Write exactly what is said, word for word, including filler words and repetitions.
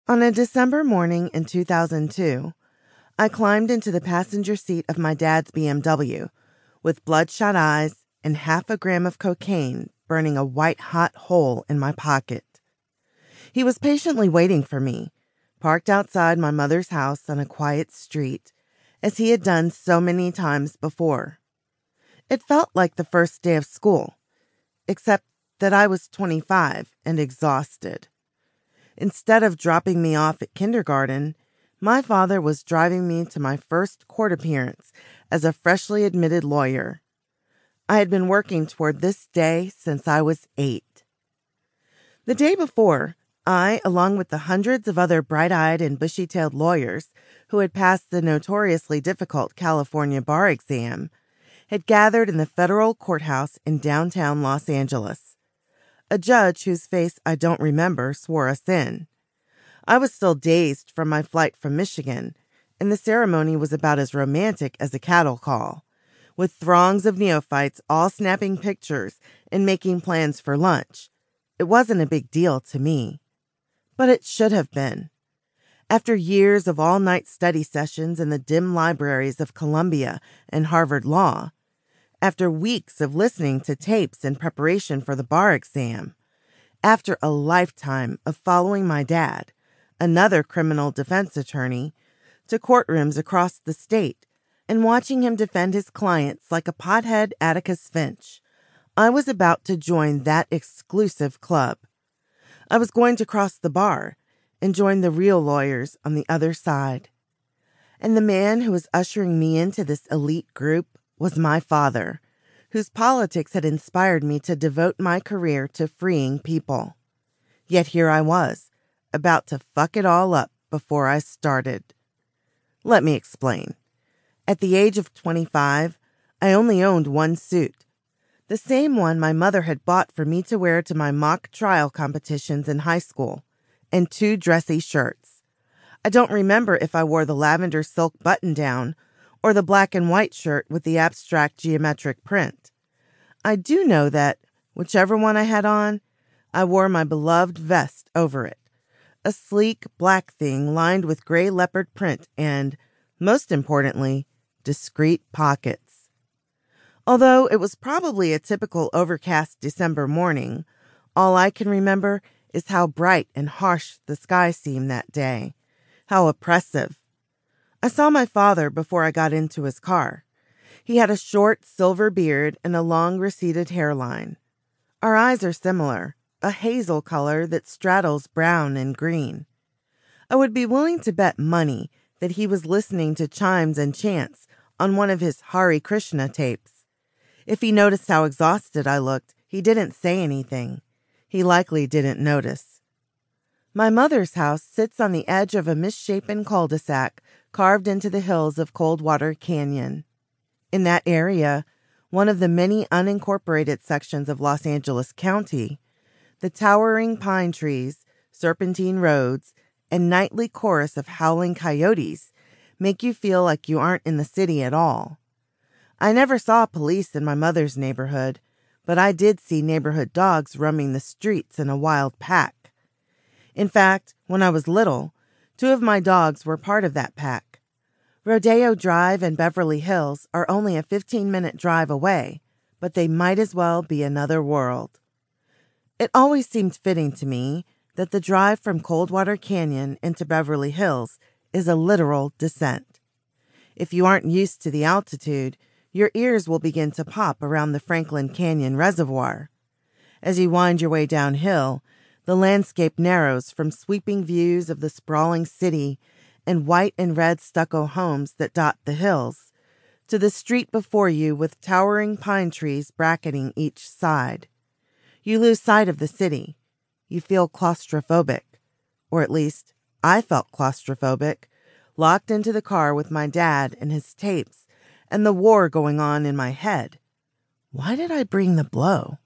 On a December morning in two thousand two, I climbed into the passenger seat of my dad's B M W with bloodshot eyes and half a gram of cocaine burning a white-hot hole in my pocket. He was patiently waiting for me, parked outside my mother's house on a quiet street, as he had done so many times before. It felt like the first day of school, except that I was twenty-five and exhausted. Instead of dropping me off at kindergarten, my father was driving me to my first court appearance as a freshly admitted lawyer. I had been working toward this day since I was eight. The day before, I, along with the hundreds of other bright-eyed and bushy-tailed lawyers who had passed the notoriously difficult California bar exam, had gathered in the federal courthouse in downtown Los Angeles. A judge whose face I don't remember swore us in. I was still dazed from my flight from Michigan, and the ceremony was about as romantic as a cattle call, with throngs of neophytes all snapping pictures and making plans for lunch. It wasn't a big deal to me. But it should have been. After years of all-night study sessions in the dim libraries of Columbia and Harvard Law, after weeks of listening to tapes in preparation for the bar exam, after a lifetime of following my dad, another criminal defense attorney, to courtrooms across the state and watching him defend his clients like a pothead Atticus Finch, I was about to join that exclusive club. I was going to cross the bar and join the real lawyers on the other side. And the man who was ushering me into this elite group was my father, whose politics had inspired me to devote my career to freeing people. Yet here I was, about to fuck it all up before I started. Let me explain. At the age of twenty-five, I only owned one suit, the same one my mother had bought for me to wear to my mock trial competitions in high school, and two dressy shirts. I don't remember if I wore the lavender silk button-down or the black and white shirt with the abstract geometric print. I do know that, whichever one I had on, I wore my beloved vest over it, a sleek black thing lined with gray leopard print and, most importantly, discreet pockets. Although it was probably a typical overcast December morning, all I can remember is how bright and harsh the sky seemed that day, how oppressive. I saw my father before I got into his car. He had a short silver beard and a long receded hairline. Our eyes are similar, a hazel color that straddles brown and green. I would be willing to bet money that he was listening to chimes and chants on one of his Hare Krishna tapes. If he noticed how exhausted I looked, he didn't say anything. He likely didn't notice. My mother's house sits on the edge of a misshapen cul-de-sac carved into the hills of Coldwater Canyon. In that area, one of the many unincorporated sections of Los Angeles County, the towering pine trees, serpentine roads, and nightly chorus of howling coyotes make you feel like you aren't in the city at all. I never saw police in my mother's neighborhood, but I did see neighborhood dogs roaming the streets in a wild pack. In fact, when I was little, two of my dogs were part of that pack. Rodeo Drive and Beverly Hills are only a fifteen-minute drive away, but they might as well be another world. It always seemed fitting to me that the drive from Coldwater Canyon into Beverly Hills is a literal descent. If you aren't used to the altitude, your ears will begin to pop around the Franklin Canyon Reservoir. As you wind your way downhill, the landscape narrows from sweeping views of the sprawling city and white and red stucco homes that dot the hills, to the street before you with towering pine trees bracketing each side. You lose sight of the city. You feel claustrophobic, or at least I felt claustrophobic, locked into the car with my dad and his tapes and the war going on in my head. Why did I bring the blow?